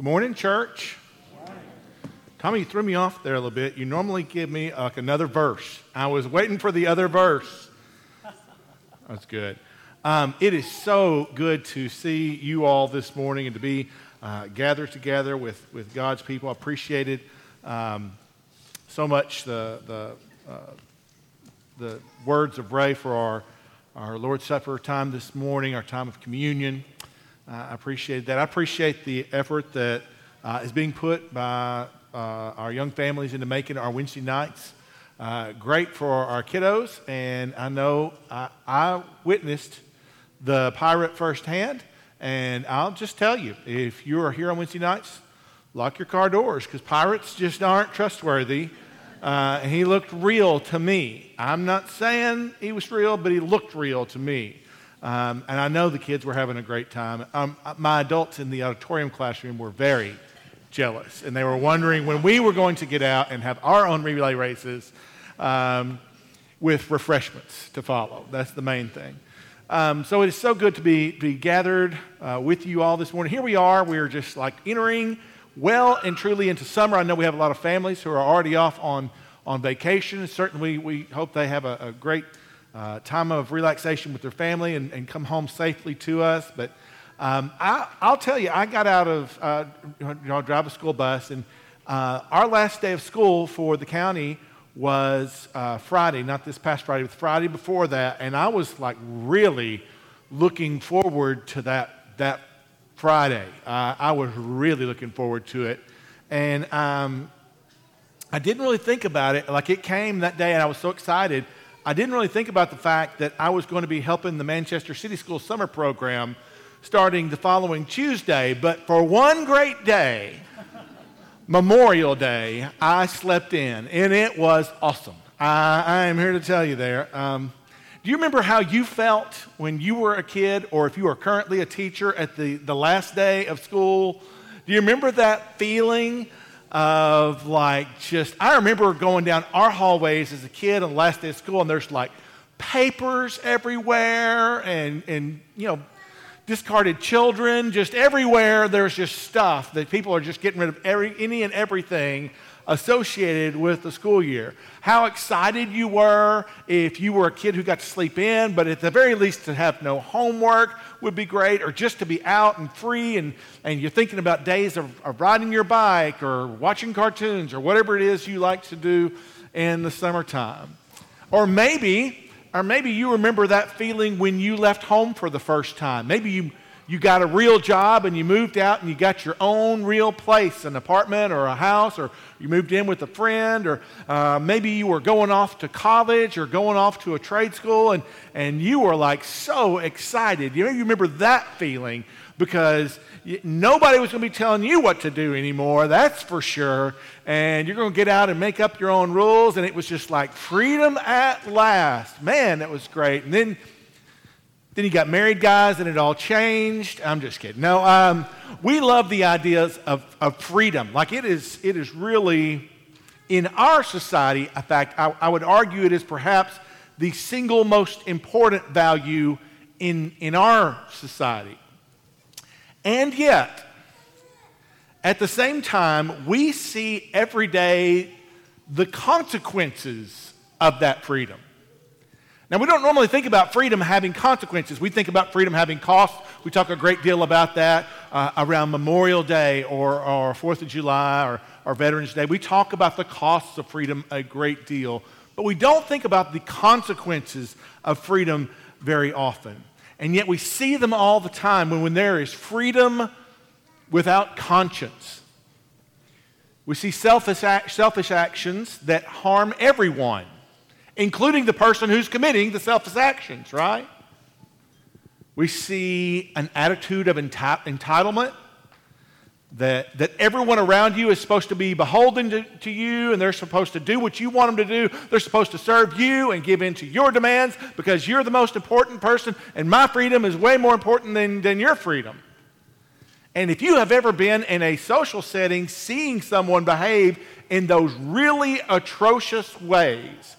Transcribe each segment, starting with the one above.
Good morning, church. Tommy, you threw me off there a little bit. You normally give me like another verse. I was waiting for the other verse. That's good. It is so good to see you all this morning and to be gathered together with God's people. I appreciate it so much, the words of Ray for our Lord's Supper time this morning, our time of communion. I appreciate that. I appreciate the effort that is being put by our young families into making our Wednesday nights great for our kiddos. And I know I witnessed the pirate firsthand. And I'll just tell you, if you are here on Wednesday nights, lock your car doors because pirates just aren't trustworthy. He looked real to me. I'm not saying he was real, but he looked real to me. And I know the kids were having a great time. My adults in the auditorium classroom were very jealous, and they were wondering when we were going to get out and have our own relay races with refreshments to follow. That's the main thing. So it is so good to be gathered with you all this morning. Here we are. We're just like entering well and truly into summer. I know we have a lot of families who are already off on vacation. Certainly, we hope they have a great time of relaxation with their family and come home safely to us. But I'll tell you, I got out of, drive a school bus, and our last day of school for the county was Friday, not this past Friday, but Friday before that. And I was like really looking forward to that Friday. I was really looking forward to it. And I didn't really think about it. Like it came that day and I was so excited. I didn't really think about the fact that I was going to be helping the Manchester City School summer program starting the following Tuesday. But for one great day, Memorial Day, I slept in, and it was awesome. I am here to tell you there. Do you remember how you felt when you were a kid, or if you are currently a teacher at the last day of school? Do you remember that feeling of like I remember going down our hallways as a kid on the last day of school, and there's like papers everywhere and discarded children just everywhere. There's just stuff that people are just getting rid of any and everything associated with the school year. How excited you were if you were a kid who got to sleep in, but at the very least to have no homework would be great, or just to be out and free and you're thinking about days of riding your bike or watching cartoons or whatever it is you like to do in the summertime. Or maybe you remember that feeling when you left home for the first time. Maybe you got a real job and you moved out and you got your own real place, an apartment or a house, or you moved in with a friend, or maybe you were going off to college or going off to a trade school and you were like so excited. You remember that feeling because nobody was going to be telling you what to do anymore, that's for sure. And you're going to get out and make up your own rules, and it was just like freedom at last. Man, that was great. And then you got married, guys, and it all changed. I'm just kidding. No, we love the ideas of freedom. Like it is really, in our society, in fact, I would argue it is perhaps the single most important value in our society. And yet, at the same time, we see every day the consequences of that freedom. Now, we don't normally think about freedom having consequences. We think about freedom having costs. We talk a great deal about that around Memorial Day or 4th of July or Veterans Day. We talk about the costs of freedom a great deal, but we don't think about the consequences of freedom very often. And yet we see them all the time when there is freedom without conscience. We see selfish actions that harm everyone, including the person who's committing the selfish actions, right? We see an attitude of entitlement, that everyone around you is supposed to be beholden to you, and they're supposed to do what you want them to do. They're supposed to serve you and give in to your demands because you're the most important person, and my freedom is way more important than your freedom. And if you have ever been in a social setting seeing someone behave in those really atrocious ways,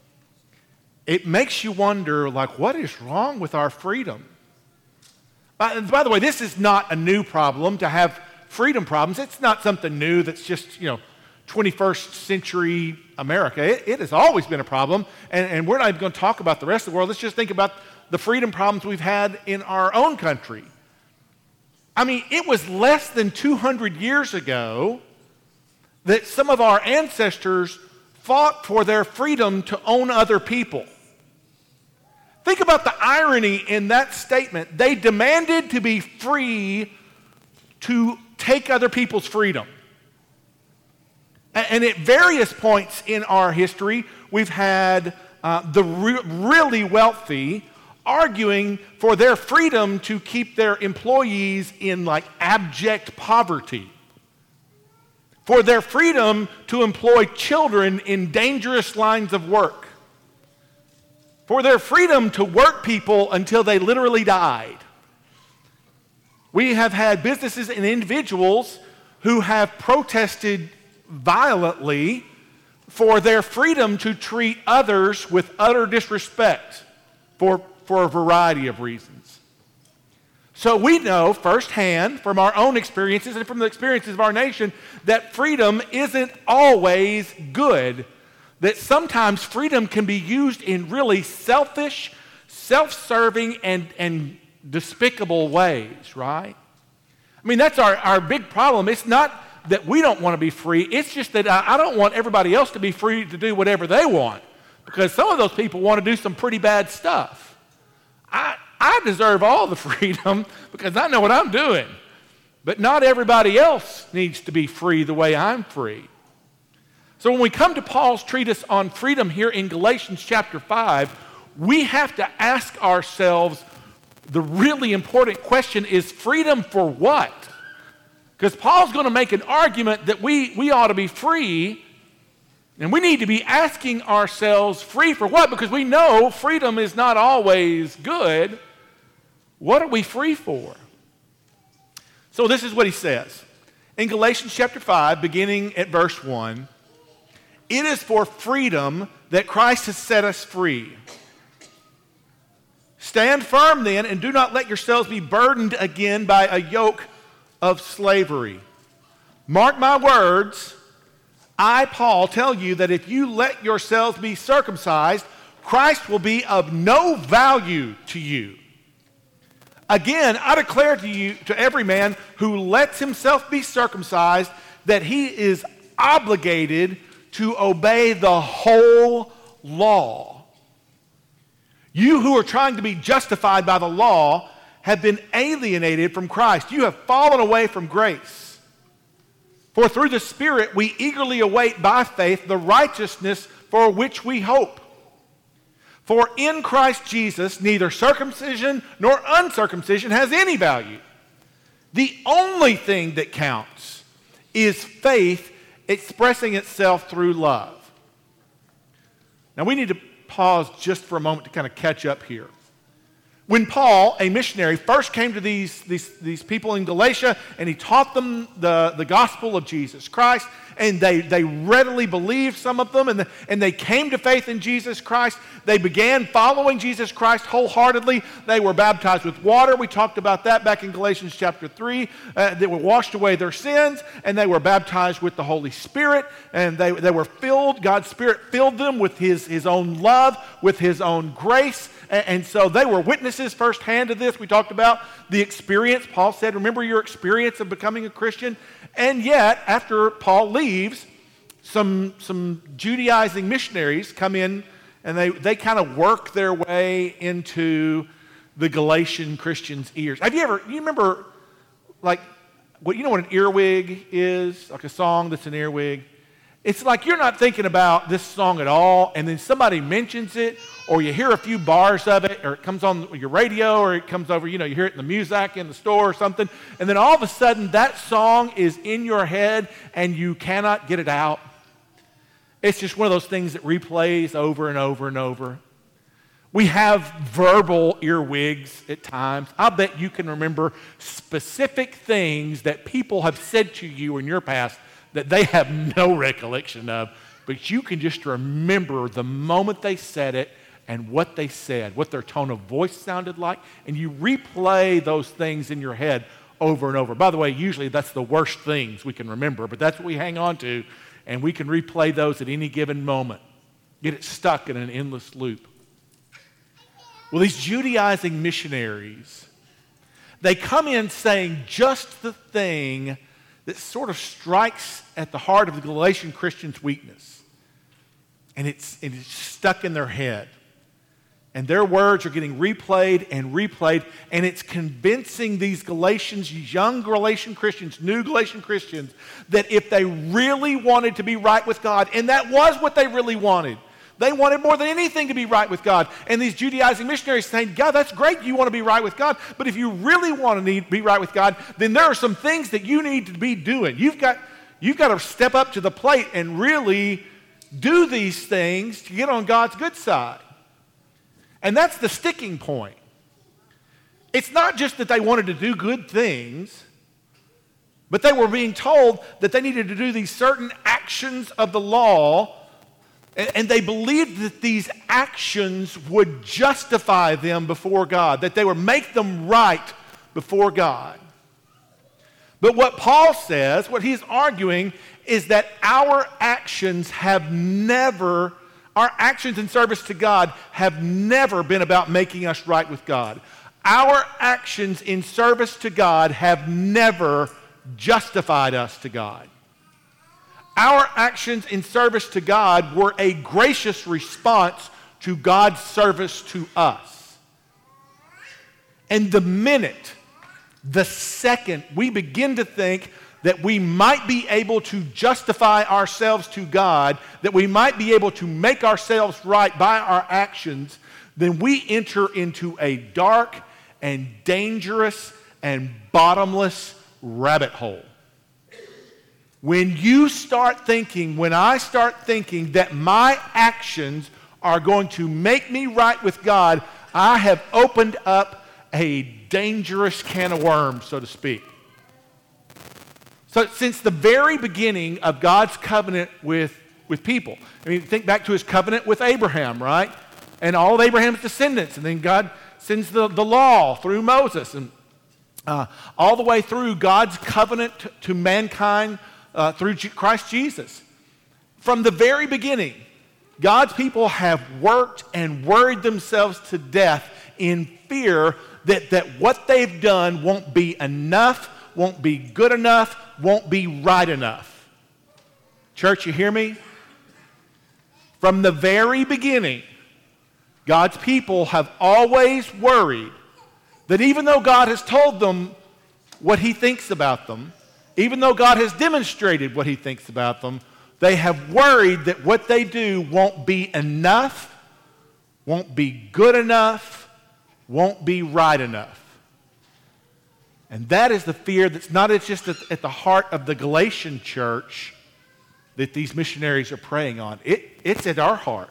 it makes you wonder, like, what is wrong with our freedom? By the way, this is not a new problem to have freedom problems. It's not something new that's just, 21st century America. It has always been a problem, and we're not even going to talk about the rest of the world. Let's just think about the freedom problems we've had in our own country. I mean, it was less than 200 years ago that some of our ancestors fought for their freedom to own other people. Think about the irony in that statement. They demanded to be free to take other people's freedom. And at various points in our history, we've had the really wealthy arguing for their freedom to keep their employees in like abject poverty, for their freedom to employ children in dangerous lines of work, for their freedom to work people until they literally died. We have had businesses and individuals who have protested violently for their freedom to treat others with utter disrespect for a variety of reasons. So we know firsthand from our own experiences and from the experiences of our nation that freedom isn't always good, that sometimes freedom can be used in really selfish, self-serving, and despicable ways, right? I mean, that's our big problem. It's not that we don't want to be free. It's just that I don't want everybody else to be free to do whatever they want, because some of those people want to do some pretty bad stuff. I deserve all the freedom because I know what I'm doing. But not everybody else needs to be free the way I'm free. So when we come to Paul's treatise on freedom here in Galatians chapter 5, we have to ask ourselves the really important question: is freedom for what? Because Paul's going to make an argument that we ought to be free, and we need to be asking ourselves, free for what? Because we know freedom is not always good. What are we free for? So this is what he says. In Galatians chapter 5, beginning at verse 1, it is for freedom that Christ has set us free. Stand firm then, and do not let yourselves be burdened again by a yoke of slavery. Mark my words, I, Paul, tell you that if you let yourselves be circumcised, Christ will be of no value to you. Again, I declare to you, to every man who lets himself be circumcised, that he is obligated to obey the whole law. You who are trying to be justified by the law have been alienated from Christ. You have fallen away from grace. For through the Spirit we eagerly await by faith the righteousness for which we hope. For in Christ Jesus neither circumcision nor uncircumcision has any value. The only thing that counts is faith expressing itself through love. Now we need to pause just for a moment to kind of catch up here. When Paul, a missionary, first came to these people in Galatia, and he taught them the gospel of Jesus Christ, and they readily believed, some of them, and they came to faith in Jesus Christ. They began following Jesus Christ wholeheartedly. They were baptized with water. We talked about that back in Galatians chapter 3. They were washed away their sins, and they were baptized with the Holy Spirit, and they were filled. God's Spirit filled them with His own love, with His own grace. And so they were witnesses firsthand of this. We talked about the experience. Paul said, remember your experience of becoming a Christian? And yet, after Paul leaves, some Judaizing missionaries come in, and they kind of work their way into the Galatian Christians' ears. You remember, like, you know what an earwig is? Like a song that's an earwig? It's like you're not thinking about this song at all, and then somebody mentions it, or you hear a few bars of it, or it comes on your radio, or it comes over, you hear it in the music in the store or something, and then all of a sudden that song is in your head and you cannot get it out. It's just one of those things that replays over and over and over. We have verbal earwigs at times. I bet you can remember specific things that people have said to you in your past that they have no recollection of, but you can just remember the moment they said it and what they said, what their tone of voice sounded like, and you replay those things in your head over and over. By the way, usually that's the worst things we can remember, but that's what we hang on to, and we can replay those at any given moment. Get it stuck in an endless loop. Well, these Judaizing missionaries, they come in saying just the thing that sort of strikes at the heart of the Galatian Christians' weakness. And it's stuck in their head. And their words are getting replayed and replayed, and it's convincing these Galatians, young Galatian Christians, new Galatian Christians, that if they really wanted to be right with God, and that was what they really wanted, they wanted more than anything to be right with God. And these Judaizing missionaries saying, God, that's great you want to be right with God, but if you really want to be right with God, then there are some things that you need to be doing. You've got to step up to the plate and really do these things to get on God's good side. And that's the sticking point. It's not just that they wanted to do good things, but they were being told that they needed to do these certain actions of the law, and they believed that these actions would justify them before God, that they would make them right before God. But what Paul says, what he's arguing, is that our actions in service to God have never been about making us right with God. Our actions in service to God have never justified us to God. Our actions in service to God were a gracious response to God's service to us. And the second we begin to think that we might be able to justify ourselves to God, that we might be able to make ourselves right by our actions, then we enter into a dark and dangerous and bottomless rabbit hole. When I start thinking that my actions are going to make me right with God, I have opened up a dangerous can of worms, so to speak. So since the very beginning of God's covenant with people, I mean, think back to his covenant with Abraham, right? And all of Abraham's descendants. And then God sends the law through Moses. And all the way through God's covenant to mankind through Christ Jesus. From the very beginning, God's people have worked and worried themselves to death in fear that what they've done won't be enough, won't be good enough, won't be right enough. Church, you hear me? From the very beginning, God's people have always worried that even though God has told them what he thinks about them, even though God has demonstrated what he thinks about them, they have worried that what they do won't be enough, won't be good enough, won't be right enough. And that is the fear that's not just at the heart of the Galatian church that these missionaries are preying on. It's at our heart.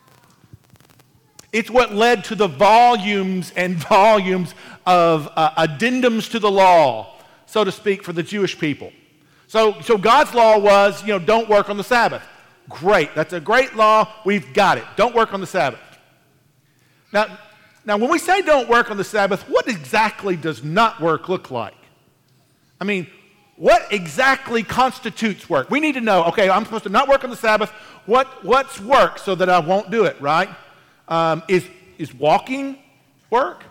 It's what led to the volumes and volumes of addendums to the law, so to speak, for the Jewish people. So God's law was, don't work on the Sabbath. Great. That's a great law. We've got it. Don't work on the Sabbath. Now, when we say don't work on the Sabbath, what exactly does not work look like? I mean, what exactly constitutes work? We need to know, okay, I'm supposed to not work on the Sabbath. What's work so that I won't do it, right? Is walking work?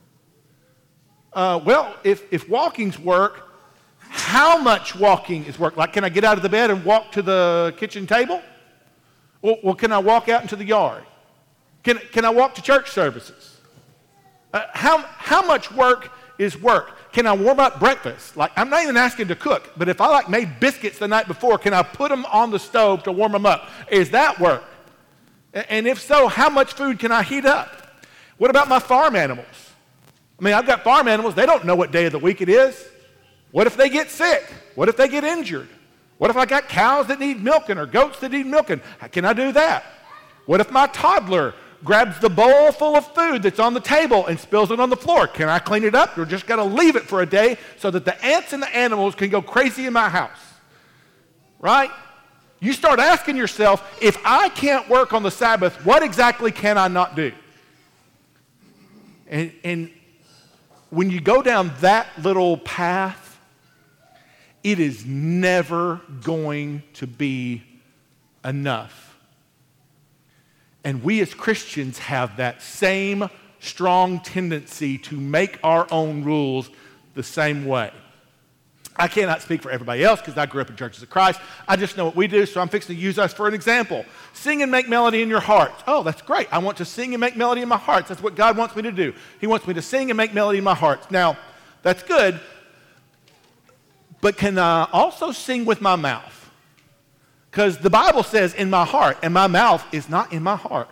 Well, if walking's work, how much walking is work? Like, can I get out of the bed and walk to the kitchen table? Well, can I walk out into the yard? Can I walk to church services? How much work is work? Can I warm up breakfast? Like, I'm not even asking to cook, but if I made biscuits the night before, can I put them on the stove to warm them up? Is that work? And if so, how much food can I heat up? What about my farm animals? I mean, I've got farm animals. They don't know what day of the week it is. What if they get sick? What if they get injured? What if I got cows that need milking or goats that need milking? Can I do that? What if my toddler grabs the bowl full of food that's on the table and spills it on the floor? Can I clean it up, or just got to leave it for a day so that the ants and the animals can go crazy in my house? Right? You start asking yourself, if I can't work on the Sabbath, what exactly can I not do? And when you go down that little path, it is never going to be enough. And we as Christians have that same strong tendency to make our own rules the same way. I cannot speak for everybody else because I grew up in Churches of Christ. I just know what we do, so I'm fixing to use us for an example. Sing and make melody in your hearts. Oh, that's great. I want to sing and make melody in my hearts. That's what God wants me to do. He wants me to sing and make melody in my hearts. Now, that's good, but can I also sing with my mouth? Because the Bible says in my heart, and my mouth is not in my heart.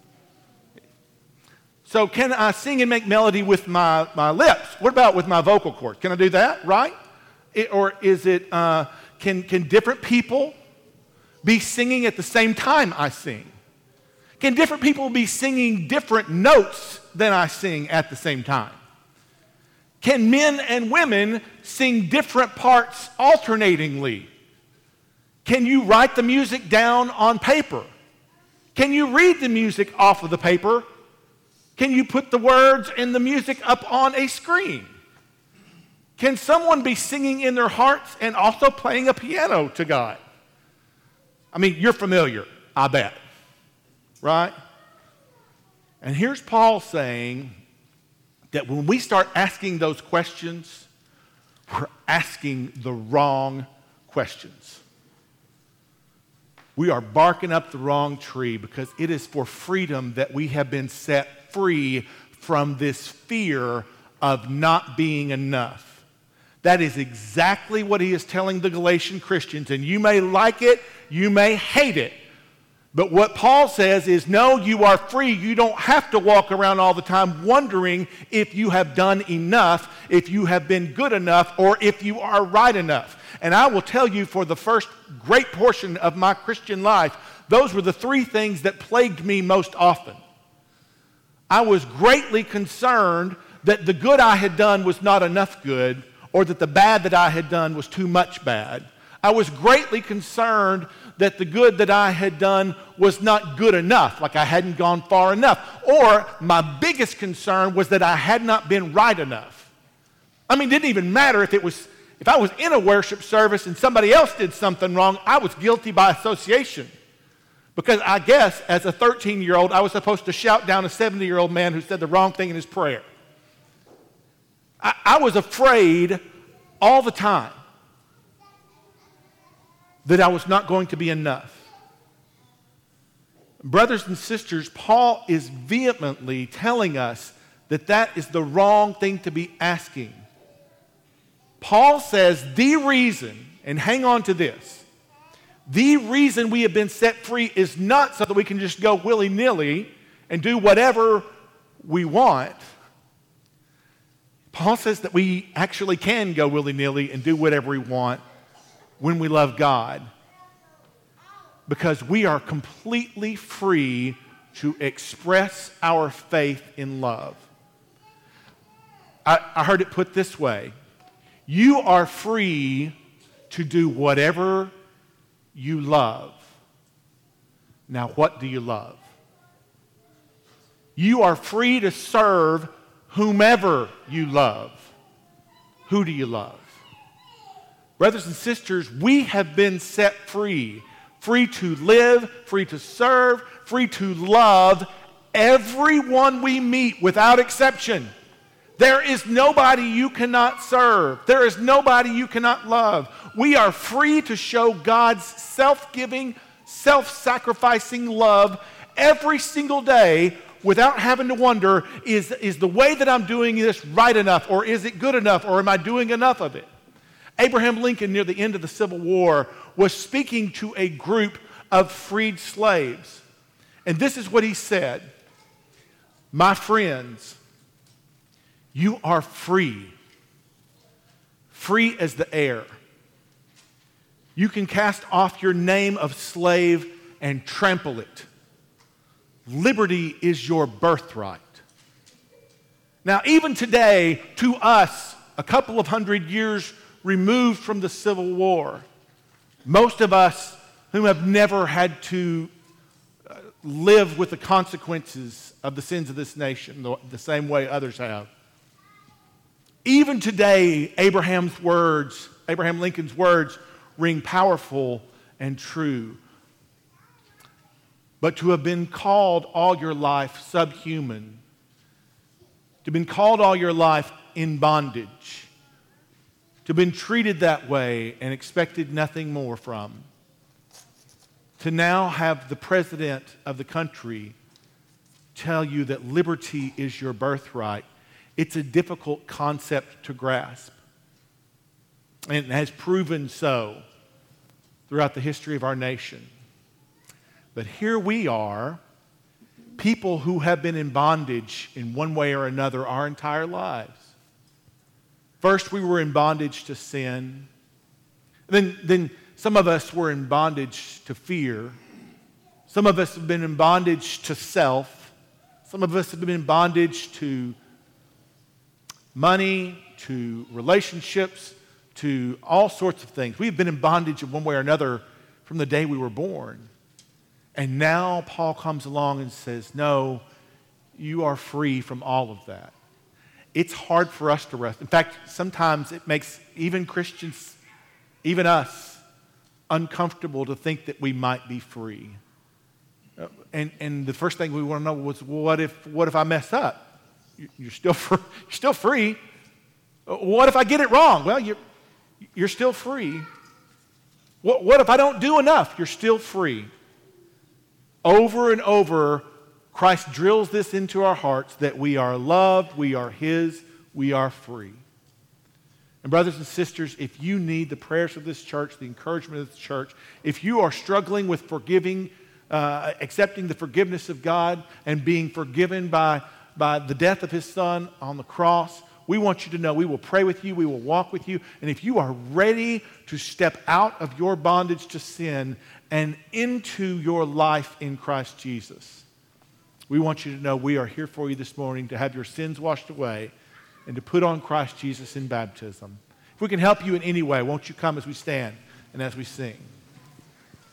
So can I sing and make melody with my lips? What about with my vocal cords? Can I do that, right? Or is it, can different people be singing at the same time I sing? Can different people be singing different notes than I sing at the same time? Can men and women sing different parts alternatingly? Can you write the music down on paper? Can you read the music off of the paper? Can you put the words and the music up on a screen? Can someone be singing in their hearts and also playing a piano to God? I mean, you're familiar, I bet, right? And here's Paul saying that when we start asking those questions, we're asking the wrong questions. We are barking up the wrong tree because it is for freedom that we have been set free from this fear of not being enough. That is exactly what he is telling the Galatian Christians, and you may like it, you may hate it, but what Paul says is, no, you are free. You don't have to walk around all the time wondering if you have done enough, if you have been good enough, or if you are right enough. And I will tell you, for the first great portion of my Christian life, those were the three things that plagued me most often. I was greatly concerned that the good I had done was not enough good, or that the bad that I had done was too much bad. I was greatly concerned that the good that I had done was not good enough, like I hadn't gone far enough. Or my biggest concern was that I had not been right enough. I mean, it didn't even matter if I was in a worship service and somebody else did something wrong, I was guilty by association. Because I guess as a 13-year-old, I was supposed to shout down a 70-year-old man who said the wrong thing in his prayer. I was afraid all the time that I was not going to be enough. Brothers and sisters, Paul is vehemently telling us that that is the wrong thing to be asking. Paul says the reason, and hang on to this, the reason we have been set free is not so that we can just go willy-nilly and do whatever we want. Paul says that we actually can go willy-nilly and do whatever we want when we love God, because we are completely free to express our faith in love. I heard it put this way: you are free to do whatever you love. Now, what do you love? You are free to serve whomever you love. Who do you love? Brothers and sisters, we have been set free. Free to live, free to serve, free to love everyone we meet without exception. There is nobody you cannot serve. There is nobody you cannot love. We are free to show God's self-giving, self-sacrificing love every single day without having to wonder, is the way that I'm doing this right enough, or is it good enough, or am I doing enough of it? Abraham Lincoln, near the end of the Civil War, was speaking to a group of freed slaves. And this is what he said: "My friends, you are free, free as the air. You can cast off your name of slave and trample it. Liberty is your birthright." Now, even today, to us, a couple of hundred years removed from the Civil War, most of us who have never had to live with the consequences of the sins of this nation the same way others have, Even today, Abraham Lincoln's words ring powerful and true. But to have been called all your life subhuman, to have been called all your life in bondage, to have been treated that way and expected nothing more from, to now have the president of the country tell you that liberty is your birthright, it's a difficult concept to grasp. And it has proven so throughout the history of our nation. But here we are, people who have been in bondage in one way or another our entire lives. First, we were in bondage to sin. Then some of us were in bondage to fear. Some of us have been in bondage to self. Some of us have been in bondage to money, to relationships, to all sorts of things. We've been in bondage in one way or another from the day we were born. And now Paul comes along and says, no, you are free from all of that. It's hard for us to rest. In fact, sometimes it makes even Christians, even us, uncomfortable to think that we might be free. And the first thing we want to know was, what if I mess up? You're still free. What if I get it wrong? Well, you're still free. What if I don't do enough? You're still free. Over and over, Christ drills this into our hearts that we are loved, we are His, we are free. And brothers and sisters, if you need the prayers of this church, the encouragement of this church, if you are struggling with accepting the forgiveness of God and being forgiven by the death of His Son on the cross, we want you to know we will pray with you, we will walk with you, and if you are ready to step out of your bondage to sin and into your life in Christ Jesus, we want you to know we are here for you this morning to have your sins washed away and to put on Christ Jesus in baptism. If we can help you in any way, won't you come as we stand and as we sing?